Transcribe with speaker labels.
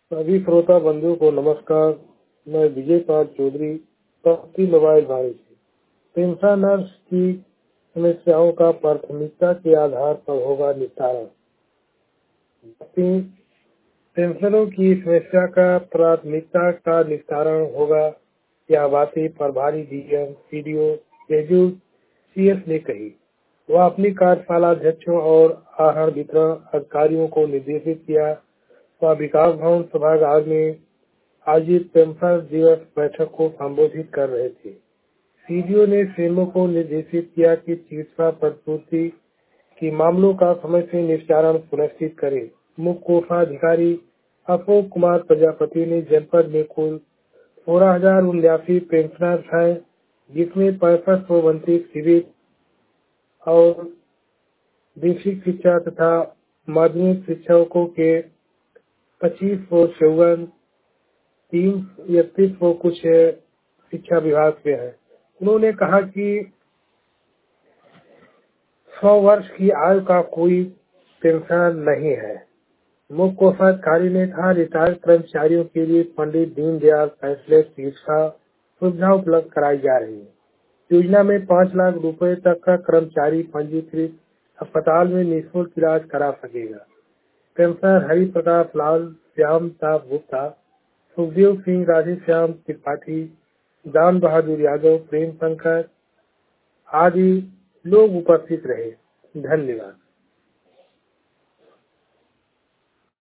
Speaker 1: सभी श्रोता बंधुओं को नमस्कार। मैं विजय पाल चौधरी, पति मोबाइल भारत से। पेंशनर्स की समस्याओं का प्राथमिकता के आधार पर होगा निस्तारण। पेंशनरों की समस्या का प्राथमिकता का निस्तारण होगा, यह बातें प्रभारी डीएम सीडीओ शेड्यूल सीएस ने कही। वह अपनी कार्यशाला अध्यक्षों और आहार वितरण अधिकारियों को निर्देशित किया। वह विकास भवन सभागार में आयोजित पेंशनर दिवस बैठक को संबोधित कर रहे थे। सीडीओ ने सीएमओ को निर्देशित किया कि चिकित्सा प्रतिपूर्ति की मामलों का समय से निस्तारण सुनिश्चित करें। मुख्य कोषाधिकारी अशोक कुमार प्रजापति ने जनपद में कुल 16,079 पेंशनर्स हैं, जिसमें 6529 सिविल और बेसिक शिक्षा तथा माध्यमिक शिक्षकों के 2554, 331 कुछ शिक्षा विभाग के हैं। उन्होंने कहा कि 100 वर्ष की आयु का कोई पेंशन नहीं है। मुख्य कोषाधिकारी ने कहा, रिटायर्ड कर्मचारियों के लिए पंडित दीनदयाल कैशलेस चिकित्सा सुविधा उपलब्ध कराई जा रही है। योजना में 5 लाख रुपए तक का कर्मचारी पंजीकृत अस्पताल में निःशुल्क इलाज करा सकेगा। पेंशनर हरि प्रकाश लाल, श्याम ताप गुप्ता, सुखदेव सिंह, राधेश्याम त्रिपाठी, दान बहादुर यादव, प्रेम शंकर आदि लोग उपस्थित रहे। धन्यवाद।